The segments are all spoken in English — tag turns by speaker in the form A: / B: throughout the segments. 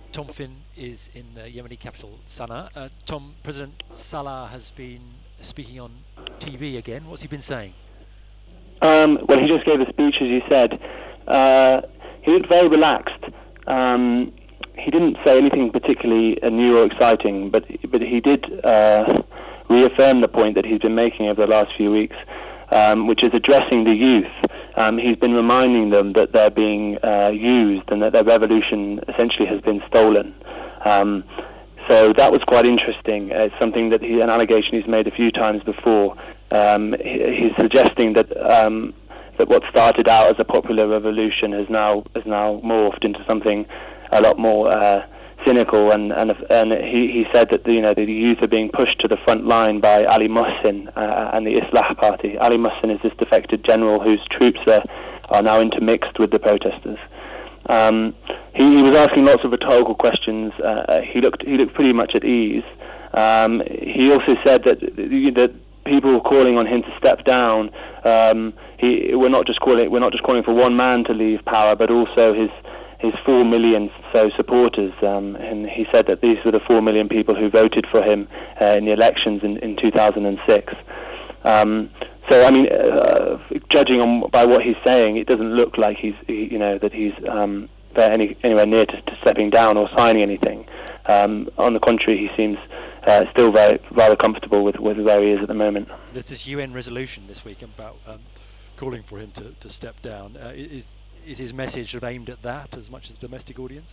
A: Tom Finn is in the Yemeni capital, Sana'a. Tom, President Salah has been speaking on TV again. What's he been saying?
B: Well, he just gave a speech, as you said. He looked very relaxed. He didn't say anything particularly new or exciting, but he did reaffirm the point that he's been making over the last few weeks, which is addressing the youth. He's been reminding them that they're being used and that their revolution essentially has been stolen. So that was quite interesting. It's something that an allegation he's made a few times before. He's suggesting that that what started out as a popular revolution has now morphed into something a lot more cynical, and he said that the youth are being pushed to the front line by Ali Mohsin and the Islah Party. Ali Mohsin is this defected general whose troops are now intermixed with the protesters. He was asking lots of rhetorical questions. He looked pretty much at ease. He also said that people were calling on him to step down. We're not just calling for one man to leave power, but also his 4 million supporters. And he said that these were the 4 million people who voted for him in the elections in 2006. So I mean, judging by what he's saying, it doesn't look like he's anywhere near to stepping down or signing anything. On the contrary, he seems still rather comfortable with where he is at the moment.
A: There's this UN resolution this week about calling for him to step down. Is his message sort of aimed at that as much as the domestic audience?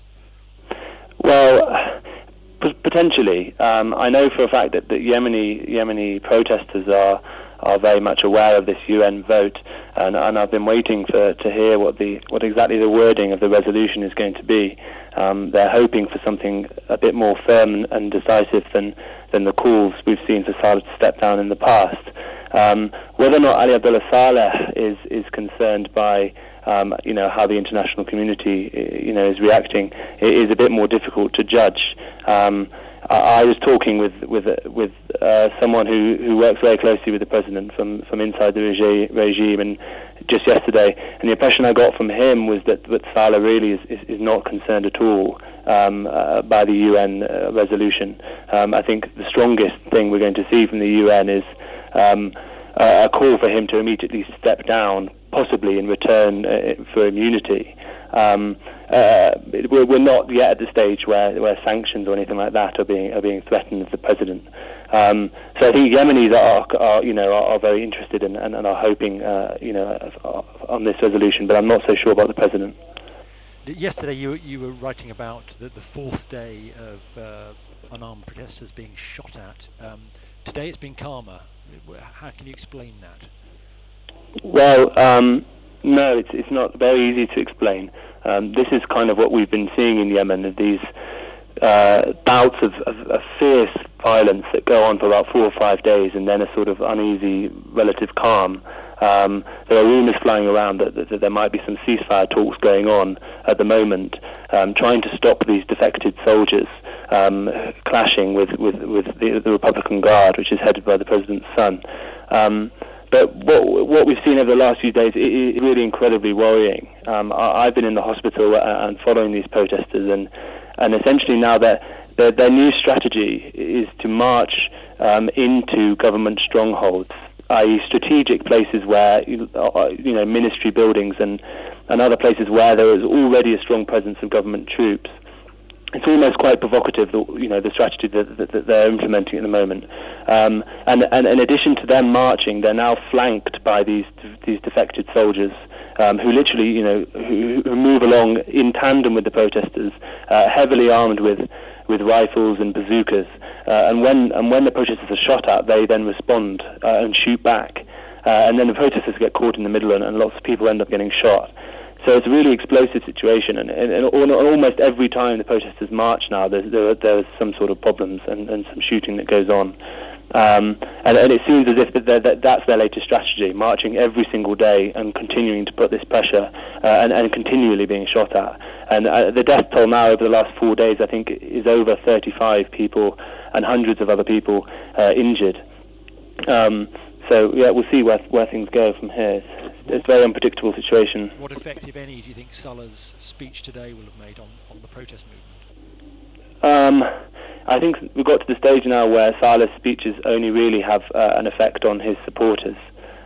B: Well, potentially. I know for a fact that the Yemeni protesters are very much aware of this UN vote, and I've been waiting to hear what exactly the wording of the resolution is going to be. They're hoping for something a bit more firm and decisive than the calls we've seen for Saleh to step down in the past. Whether or not Ali Abdullah Saleh is concerned by how the international community is reacting, it is a bit more difficult to judge. I was talking with someone who works very closely with the president from inside the regime, and just yesterday, and the impression I got from him was that Saleh really is not concerned at all by the UN resolution. I think the strongest thing we're going to see from the UN is a call for him to immediately step down, possibly in return for immunity. We're not yet at the stage where sanctions or anything like that are being threatened of the president. So I think Yemenis are very interested and are hoping on this resolution, but I'm not so sure about the president.
A: Yesterday you were writing about the fourth day of unarmed protesters being shot at. Today it's been calmer. How can you explain that?
B: Well, no, it's not very easy to explain. This is kind of what we've been seeing in Yemen, these bouts of fierce violence that go on for about 4 or 5 days, and then a sort of uneasy relative calm. There are rumours flying around that there might be some ceasefire talks going on at the moment, trying to stop these defected soldiers clashing with the Republican Guard, which is headed by the president's son. But what we've seen over the last few days is really incredibly worrying. I've been in the hospital and following these protesters, and essentially now their new strategy is to march into government strongholds, i.e. strategic places where ministry buildings and other places where there is already a strong presence of government troops. It's almost quite provocative, the strategy that they're implementing at the moment. And in addition to them marching, they're now flanked by these defected soldiers who literally, who move along in tandem with the protesters, heavily armed with rifles and bazookas. And when the protesters are shot at, they then respond and shoot back. And then the protesters get caught in the middle, and lots of people end up getting shot. So it's a really explosive situation, and almost every time the protesters march now, there's some sort of problems and some shooting that goes on. And it seems as if that's their latest strategy, marching every single day and continuing to put this pressure and continually being shot at. And the death toll now over the last 4 days, I think, is over 35 people and hundreds of other people injured. So yeah, we'll see where things go from here. It's a very unpredictable situation.
A: What effect, if any, do you think Saleh's speech today will have made on the protest movement?
B: I think we've got to the stage now where Saleh's speeches only really have an effect on his supporters.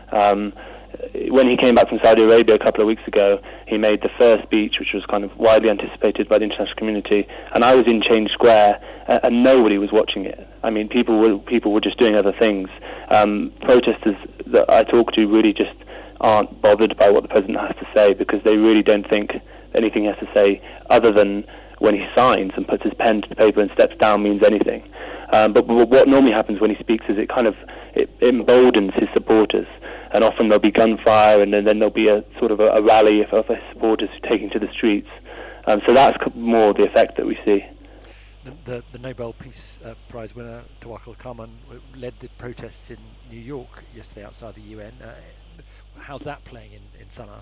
B: When he came back from Saudi Arabia a couple of weeks ago, he made the first speech, which was kind of widely anticipated by the international community, and I was in Change Square, and nobody was watching it. I mean, people were just doing other things. Protesters that I talk to really just aren't bothered by what the president has to say, because they really don't think anything he has to say other than when he signs and puts his pen to the paper and steps down means anything. But what normally happens when he speaks is it emboldens his supporters, and often there'll be gunfire, and then there'll be a sort of a rally of his supporters taking to the streets. So that's more the effect that we see.
A: The Nobel Peace Prize winner Tawakkol Karman led the protests in New York yesterday outside the UN. How's that playing in Sana'a?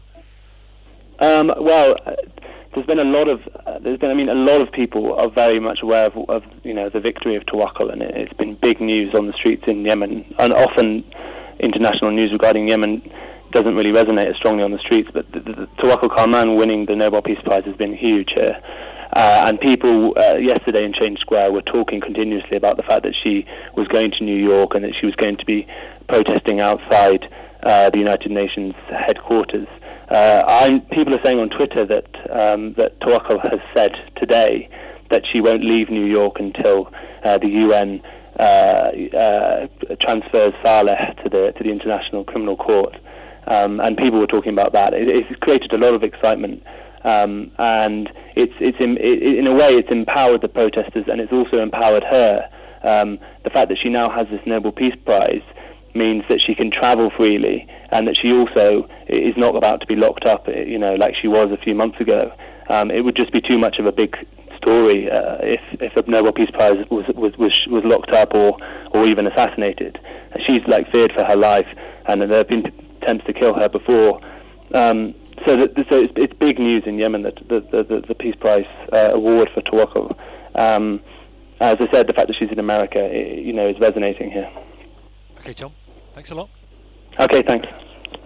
B: Well, there's been a lot of people are very much aware of the victory of Tawakkol, and it's been big news on the streets in Yemen, and often international news regarding Yemen doesn't really resonate as strongly on the streets, but the Tawakkol Karman winning the Nobel Peace Prize has been huge here. And people yesterday in Change Square were talking continuously about the fact that she was going to New York and that she was going to be protesting outside the United Nations headquarters. People are saying on Twitter that Tawakkol has said today that she won't leave New York until the UN transfers Saleh to the International Criminal Court. And people were talking about that. It's created a lot of excitement. And in a way it's empowered the protesters, and it's also empowered her. The fact that she now has this Nobel Peace Prize means that she can travel freely, and that she also is not about to be locked up, like she was a few months ago. It would just be too much of a big story if a Nobel Peace Prize was locked up or even assassinated. She's feared for her life, and there have been attempts to kill her before. So it's big news in Yemen that the Peace Prize award for Tawakkol. As I said, the fact that she's in America, is resonating here.
A: Okay, Tom. Thanks a lot.
B: Okay, thanks.